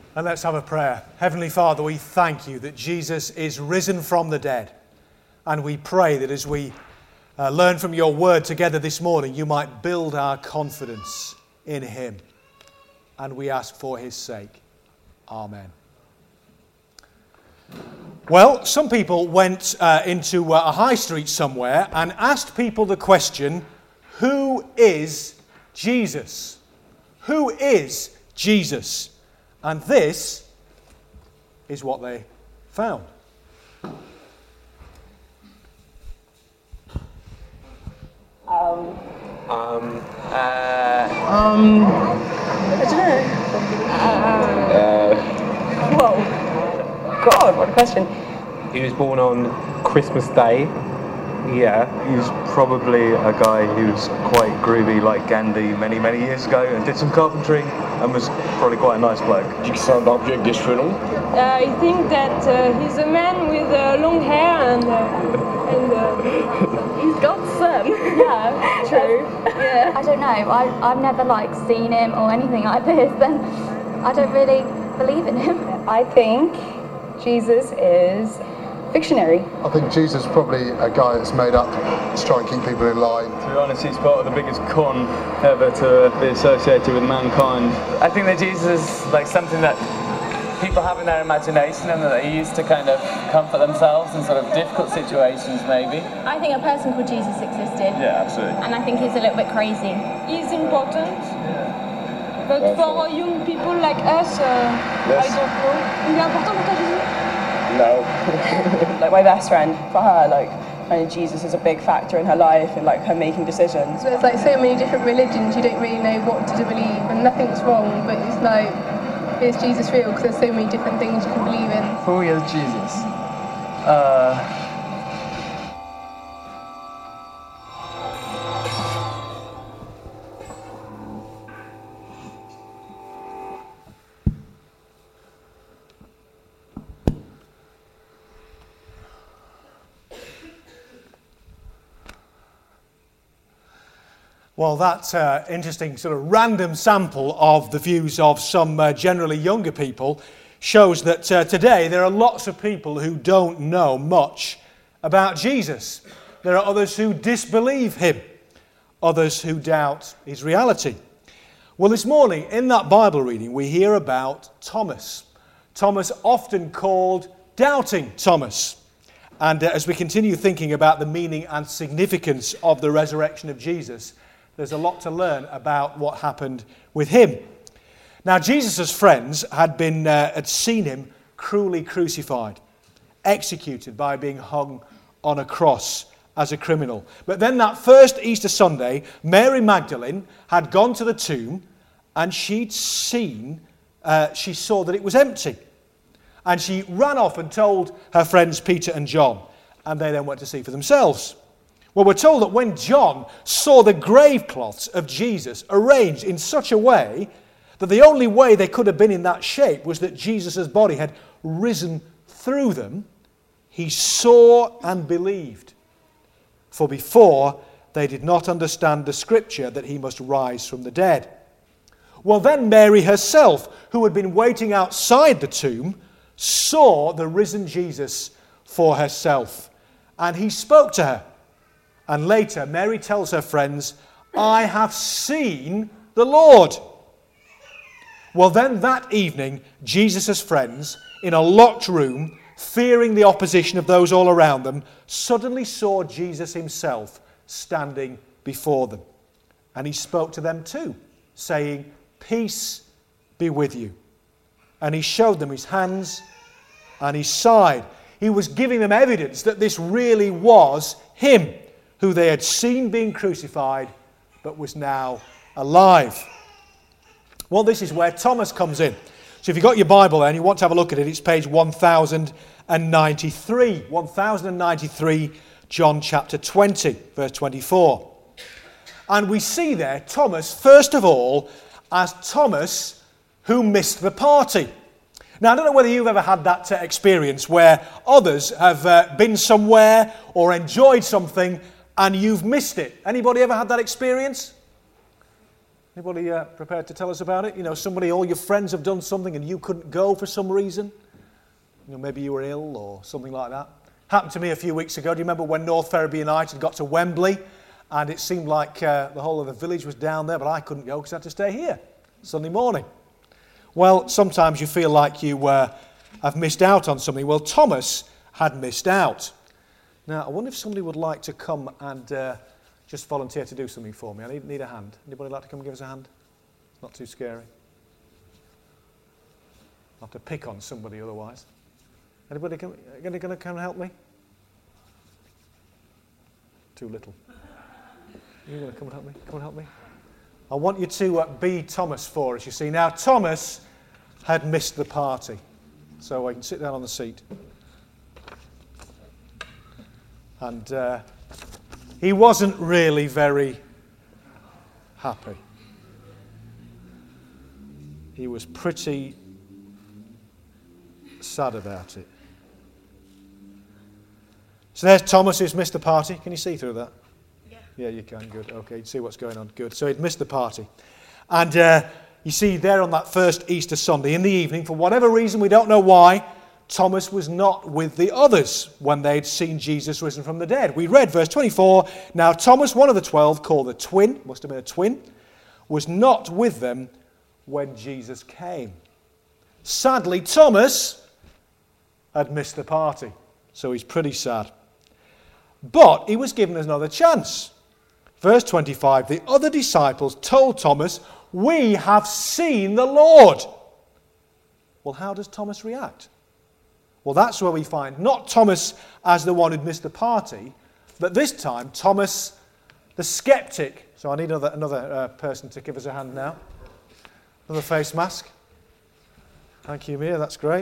And let's have a prayer. Heavenly Father, we thank you that Jesus is risen from the dead. And we pray that as we learn from your word together this morning, you might build our confidence in him. And we ask for his sake. Amen. Well, some people went into a high street somewhere and asked people the question, who is Jesus? Who is Jesus? And this is what they found. I don't know. Whoa. God, what a question. He was born on Christmas Day. Yeah. He was probably a guy who was quite groovy like Gandhi many years ago and did some carpentry and was probably quite a nice bloke. Tu dis que c'est un barbu avec des cheveux longs? I think that he's a man with long hair and he's got sun. Yeah, true. Yeah. I don't know. I've never seen him or anything like this. Then I don't really believe in him. I think Jesus is fictionary. I think Jesus is probably a guy that's made up to try and keep people in line. To be honest, he's part of the biggest con ever to be associated with mankind. I think that Jesus is like something that people have in their imagination and that they use to kind of comfort themselves in sort of difficult situations, maybe. I think a person called Jesus existed. Yeah, absolutely. And I think he's a little bit crazy. He's important. But for young people like us, I don't know. Il est important pour toi, Jésus? No. Like my best friend, for her, Jesus is a big factor in her life and her making decisions. There's so many different religions, you don't really know what to believe, and nothing's wrong, but it's is Jesus real? Because there's so many different things you can believe in. Who is Jesus? Well, that interesting sort of random sample of the views of some generally younger people shows that today there are lots of people who don't know much about Jesus. There are others who disbelieve him, others who doubt his reality. Well, this morning in that Bible reading we hear about Thomas. Thomas, often called Doubting Thomas. And as we continue thinking about the meaning and significance of the resurrection of Jesus, there's a lot to learn about what happened with him. Now, Jesus' friends had seen him cruelly crucified, executed by being hung on a cross as a criminal. But then that first Easter Sunday, Mary Magdalene had gone to the tomb and she saw that it was empty. And she ran off and told her friends Peter and John, and they then went to see for themselves. Well, we're told that when John saw the grave cloths of Jesus arranged in such a way that the only way they could have been in that shape was that Jesus' body had risen through them, he saw and believed. For before they did not understand the scripture that he must rise from the dead. Well, then Mary herself, who had been waiting outside the tomb, saw the risen Jesus for herself. And he spoke to her. And later, Mary tells her friends, I have seen the Lord. Well, then that evening, Jesus' friends, in a locked room, fearing the opposition of those all around them, suddenly saw Jesus himself standing before them. And he spoke to them too, saying, peace be with you. And he showed them his hands and his side. He was giving them evidence that this really was him, who they had seen being crucified, but was now alive. Well, this is where Thomas comes in. So if you've got your Bible there and you want to have a look at it, it's page 1093. 1093, John chapter 20, verse 24. And we see there Thomas, first of all, as Thomas who missed the party. Now, I don't know whether you've ever had that experience where others have been somewhere or enjoyed something and you've missed it. Anybody ever had that experience? Anybody prepared to tell us about it? You know, somebody, all your friends have done something and you couldn't go for some reason. You know, maybe you were ill or something like that. Happened to me a few weeks ago. Do you remember when North Ferriby United got to Wembley? And it seemed like the whole of the village was down there, but I couldn't go because I had to stay here Sunday morning. Well, sometimes you feel like you have missed out on something. Well, Thomas had missed out. Now, I wonder if somebody would like to come and just volunteer to do something for me. I need a hand. Anybody like to come and give us a hand? Not too scary. I'll have to pick on somebody otherwise. Anybody going to come and help me? Too little. You're going to come and help me? Come and help me. I want you to be Thomas for us, you see. Now, Thomas had missed the party. So I can sit down on the seat. And he wasn't really very happy. He was pretty sad about it. So there's Thomas who's missed the party. Can you see through that? Yeah, you can. Good. Okay, you see what's going on. Good. So he'd missed the party. And you see there on that first Easter Sunday in the evening, for whatever reason, we don't know why, Thomas was not with the others when they'd seen Jesus risen from the dead. We read verse 24, now Thomas, one of the 12, called the twin, must have been a twin, was not with them when Jesus came. Sadly, Thomas had missed the party, so he's pretty sad. But he was given another chance. Verse 25, the other disciples told Thomas, we have seen the Lord. Well, how does Thomas react? Well, that's where we find not Thomas as the one who'd missed the party, but this time Thomas the skeptic. So I need another person to give us a hand now. Another face mask. Thank you, Mia, that's great.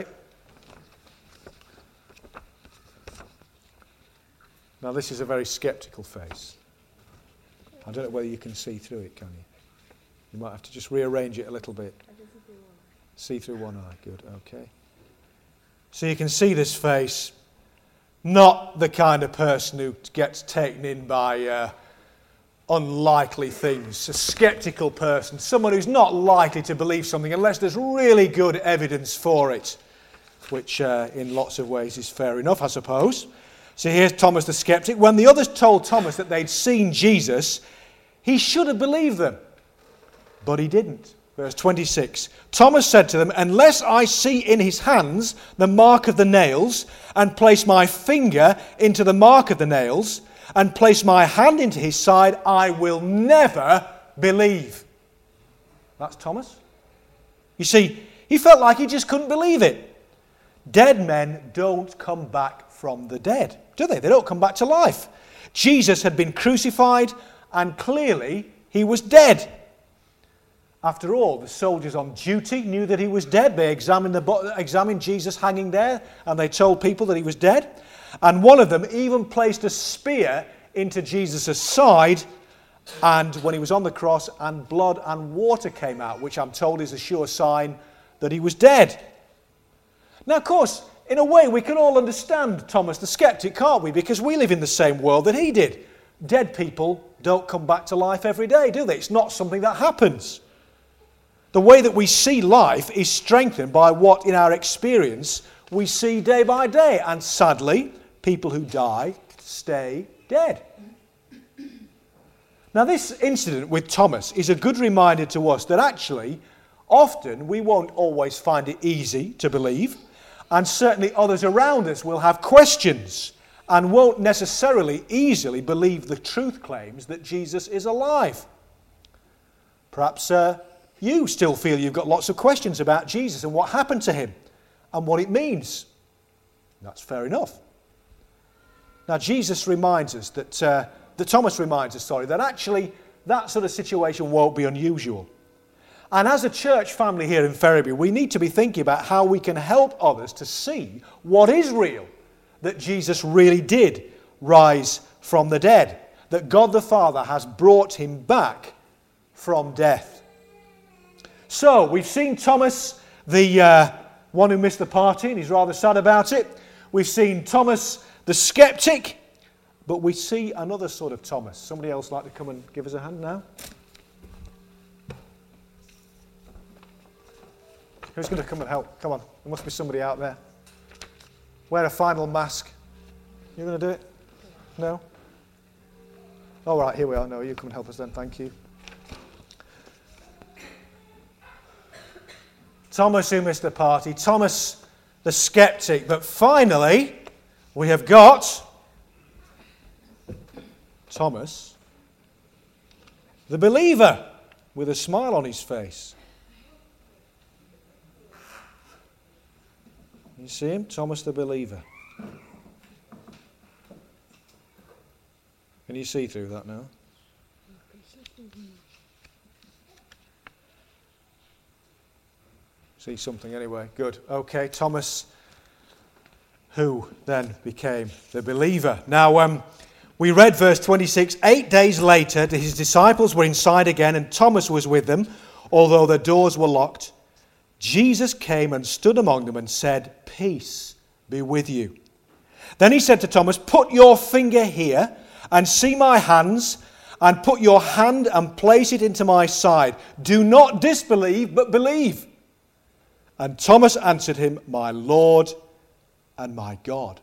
Now this is a very skeptical face. I don't know whether you can see through it, can you? You might have to just rearrange it a little bit. See through one eye, good, okay. So you can see this face, not the kind of person who gets taken in by unlikely things, a skeptical person, someone who's not likely to believe something unless there's really good evidence for it, which in lots of ways is fair enough, I suppose. So here's Thomas the skeptic. When the others told Thomas that they'd seen Jesus, he should have believed them, but he didn't. Verse 26, Thomas said to them, unless I see in his hands the mark of the nails, and place my finger into the mark of the nails, and place my hand into his side, I will never believe. That's Thomas. You see, he felt like he just couldn't believe it. Dead men don't come back from the dead, do they? They don't come back to life. Jesus had been crucified, and clearly he was dead. After all, the soldiers on duty knew that he was dead. They examined Jesus hanging there, and they told people that he was dead. And one of them even placed a spear into Jesus' side, and when he was on the cross, and blood and water came out, which I'm told is a sure sign that he was dead. Now, of course, in a way, we can all understand Thomas the skeptic, can't we? Because we live in the same world that he did. Dead people don't come back to life every day, do they? It's not something that happens. The way that we see life is strengthened by what, in our experience, we see day by day. And sadly, people who die stay dead. Now, this incident with Thomas is a good reminder to us that actually, often we won't always find it easy to believe, and certainly others around us will have questions and won't necessarily easily believe the truth claims that Jesus is alive. Perhaps you still feel you've got lots of questions about Jesus and what happened to him and what it means. That's fair enough. Now, Jesus reminds us that Thomas reminds us, that actually that sort of situation won't be unusual. And as a church family here in Ferriby, we need to be thinking about how we can help others to see what is real, that Jesus really did rise from the dead, that God the Father has brought him back from death. So, we've seen Thomas, the one who missed the party, and he's rather sad about it. We've seen Thomas, the skeptic, but we see another sort of Thomas. Somebody else like to come and give us a hand now? Who's going to come and help? Come on. There must be somebody out there. Wear a final mask. You going to do it? No? All right, here we are. No, you come and help us then. Thank you. Thomas who missed the party. Thomas the skeptic. But finally, we have got Thomas the believer with a smile on his face. You see him? Thomas the believer. Can you see through that now? See something anyway. Good. Okay, Thomas, who then became the believer. Now, we read verse 26. 8 days later, his disciples were inside again, and Thomas was with them, although the doors were locked. Jesus came and stood among them and said, "Peace be with you." Then he said to Thomas, "Put your finger here and see my hands, and put your hand and place it into my side. Do not disbelieve, but believe." And Thomas answered him, "My Lord and my God."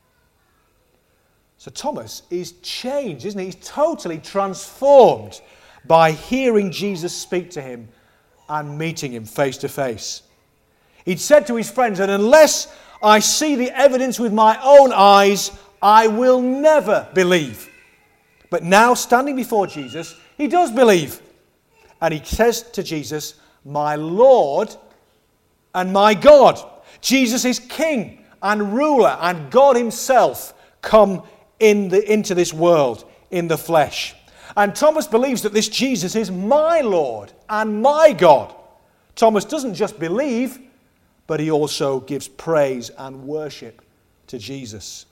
So Thomas is changed, isn't he? He's totally transformed by hearing Jesus speak to him and meeting him face to face. He'd said to his friends that unless I see the evidence with my own eyes, I will never believe. But now, standing before Jesus, he does believe. And he says to Jesus, "My Lord and my God." Jesus is King and ruler, and God himself come into this world in the flesh. And Thomas believes that this Jesus is my Lord and my God. Thomas doesn't just believe, but he also gives praise and worship to Jesus.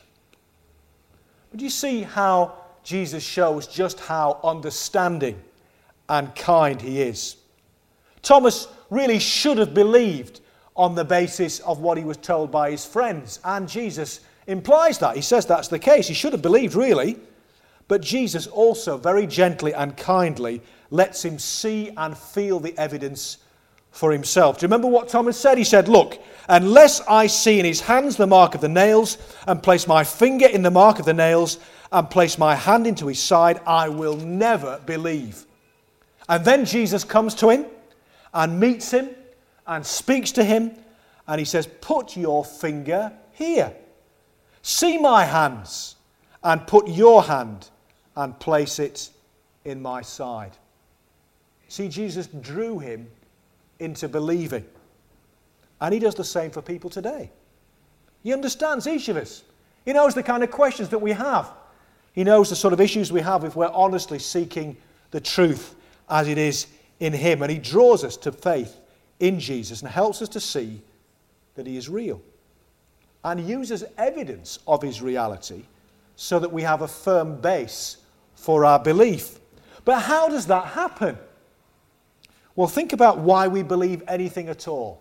But you see how Jesus shows just how understanding and kind he is. Thomas really should have believed on the basis of what he was told by his friends, and Jesus implies that. He says that's the case. He should have believed, really. But Jesus also very gently and kindly lets him see and feel the evidence for himself. Do you remember what Thomas said? He said, "Look, unless I see in his hands the mark of the nails, and place my finger in the mark of the nails, and place my hand into his side, I will never believe." And then Jesus comes to him and meets him and speaks to him, and he says, "Put your finger here. See my hands, and put your hand and place it in my side." See, Jesus drew him into believing. And he does the same for people today. He understands each of us. He knows the kind of questions that we have. He knows the sort of issues we have if we're honestly seeking the truth as it is in him. And he draws us to faith in Jesus and helps us to see that he is real. And uses evidence of his reality so that we have a firm base for our belief. But how does that happen? Well, think about why we believe anything at all.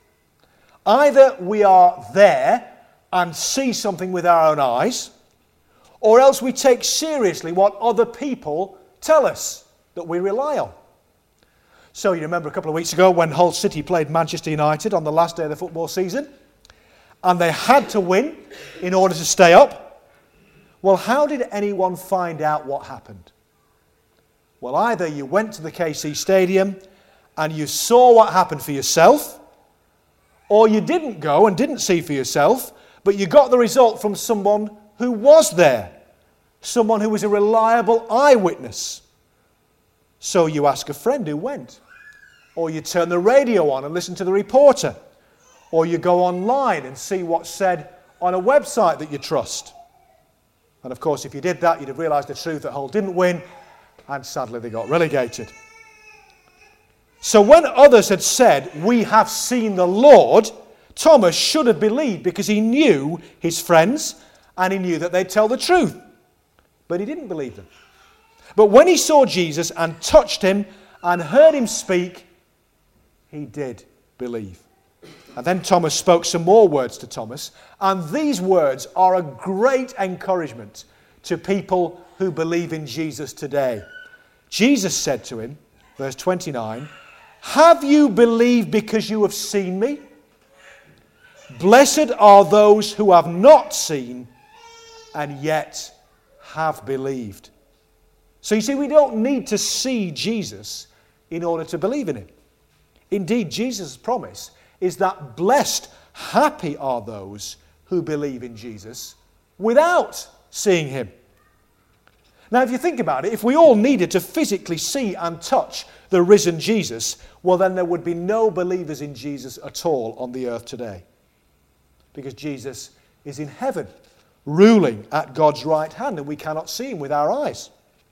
Either we are there and see something with our own eyes, or else we take seriously what other people tell us that we rely on. So you remember a couple of weeks ago when Hull City played Manchester United on the last day of the football season, and they had to win in order to stay up. Well, how did anyone find out what happened? Well, either you went to the KC Stadium and you saw what happened for yourself, or you didn't go and didn't see for yourself, but you got the result from someone who was there, someone who was a reliable eyewitness. So you ask a friend who went, or you turn the radio on and listen to the reporter, or you go online and see what's said on a website that you trust. And of course, if you did that, you'd have realised the truth that Hull didn't win, and sadly they got relegated. So when others had said, "We have seen the Lord," Thomas should have believed because he knew his friends and he knew that they'd tell the truth. But he didn't believe them. But when he saw Jesus and touched him and heard him speak, he did believe. And then Thomas spoke some more words to Thomas, and these words are a great encouragement to people who believe in Jesus today. Jesus said to him, verse 29, Have you believed because you have seen me? Blessed are those who have not seen and yet have believed. So you see, we don't need to see Jesus in order to believe in him. Indeed, Jesus' promise is that blessed, happy are those who believe in Jesus without seeing him. Now, if you think about it, if we all needed to physically see and touch the risen Jesus, well, then there would be no believers in Jesus at all on the earth today. Because Jesus is in heaven, ruling at God's right hand, and we cannot see him with our eyes.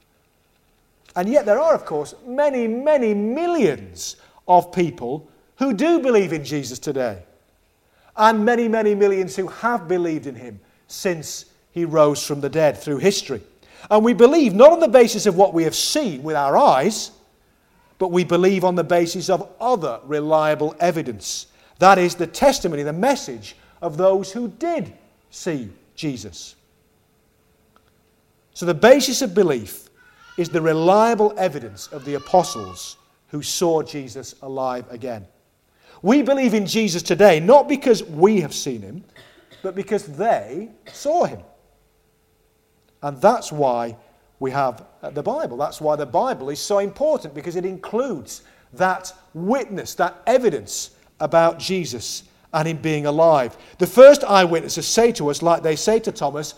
And yet there are, of course, many, many millions of people who do believe in Jesus today. And many, many millions who have believed in him since he rose from the dead through history. And we believe not on the basis of what we have seen with our eyes, but we believe on the basis of other reliable evidence. That is the testimony, the message of those who did see Jesus. So the basis of belief is the reliable evidence of the apostles who saw Jesus alive again. We believe in Jesus today not because we have seen him, but because they saw him. And that's why we have the Bible. That's why the Bible is so important, because it includes that witness, that evidence about Jesus and him being alive. The first eyewitnesses say to us, like they said to Thomas,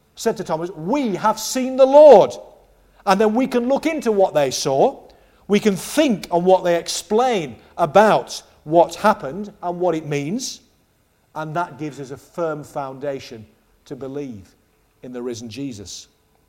we have seen the Lord. And then we can look into what they saw. We can think on what they explain about what happened and what it means. And that gives us a firm foundation to believe in the risen Jesus.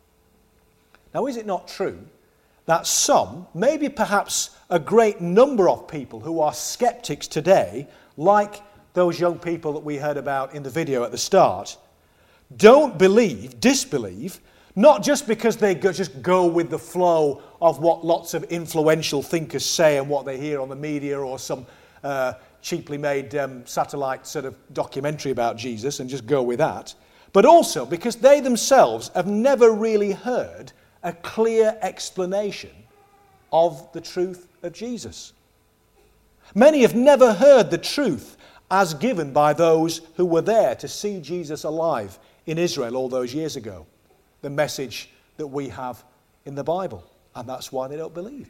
Now, is it not true that some, maybe perhaps a great number of people who are skeptics today, like those young people that we heard about in the video at the start, don't disbelieve, not just because they just go with the flow of what lots of influential thinkers say and what they hear on the media or some cheaply made satellite sort of documentary about Jesus and just go with that, but also because they themselves have never really heard a clear explanation of the truth of Jesus. Many have never heard the truth as given by those who were there to see Jesus alive in Israel all those years ago. The message that we have in the Bible. And that's why they don't believe.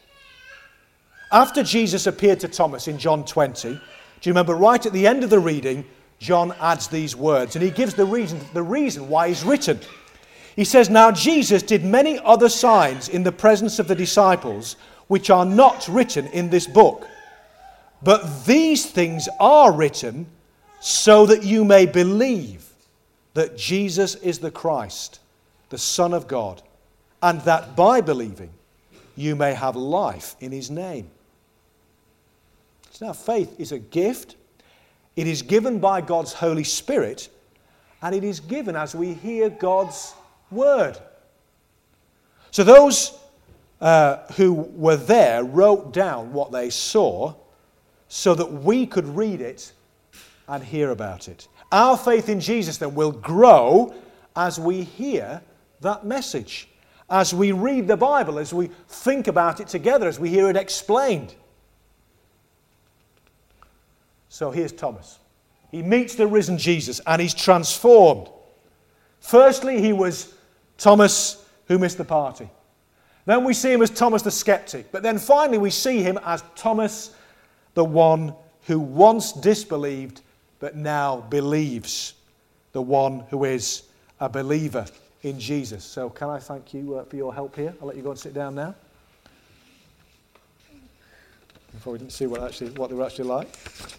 After Jesus appeared to Thomas in John 20, do you remember right at the end of the reading, John adds these words, and he gives the reason why he's written. He says, "Now Jesus did many other signs in the presence of the disciples, which are not written in this book. But these things are written so that you may believe that Jesus is the Christ, the Son of God, and that by believing you may have life in his name." So now faith is a gift. It is given by God's Holy Spirit, and it is given as we hear God's word. So those who were there wrote down what they saw so that we could read it and hear about it. Our faith in Jesus then will grow as we hear that message, as we read the Bible, as we think about it together, as we hear it explained. So here's Thomas. He meets the risen Jesus and he's transformed. Firstly, he was Thomas who missed the party. Then we see him as Thomas the skeptic. But then finally we see him as Thomas, the one who once disbelieved but now believes. The one who is a believer in Jesus. So can I thank you for your help here? I'll let you go and sit down now. Before we didn't see what they were actually like.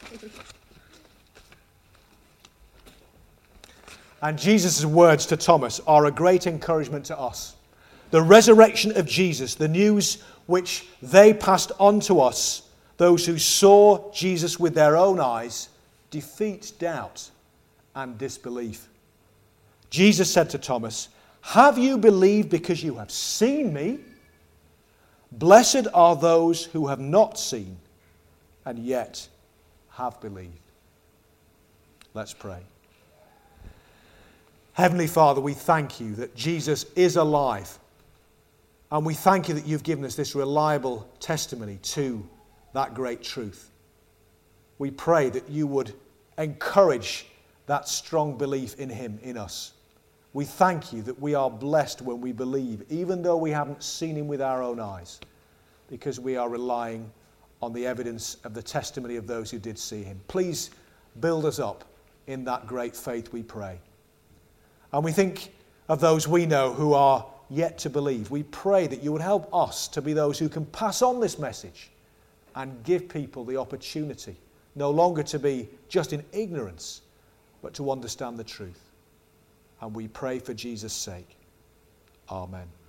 And Jesus' words to Thomas are a great encouragement to us. The resurrection of Jesus, the news which they passed on to us, those who saw Jesus with their own eyes, defeats doubt and disbelief. Jesus said to Thomas, "Have you believed because you have seen me? Blessed are those who have not seen and yet have believed." Let's pray. Heavenly Father, we thank you that Jesus is alive. And we thank you that you've given us this reliable testimony to that great truth. We pray that you would encourage that strong belief in him in us. We thank you that we are blessed when we believe, even though we haven't seen him with our own eyes, because we are relying on the evidence of the testimony of those who did see him. Please build us up in that great faith, we pray. And we think of those we know who are yet to believe. We pray that you would help us to be those who can pass on this message and give people the opportunity no longer to be just in ignorance, but to understand the truth. And we pray for Jesus' sake. Amen.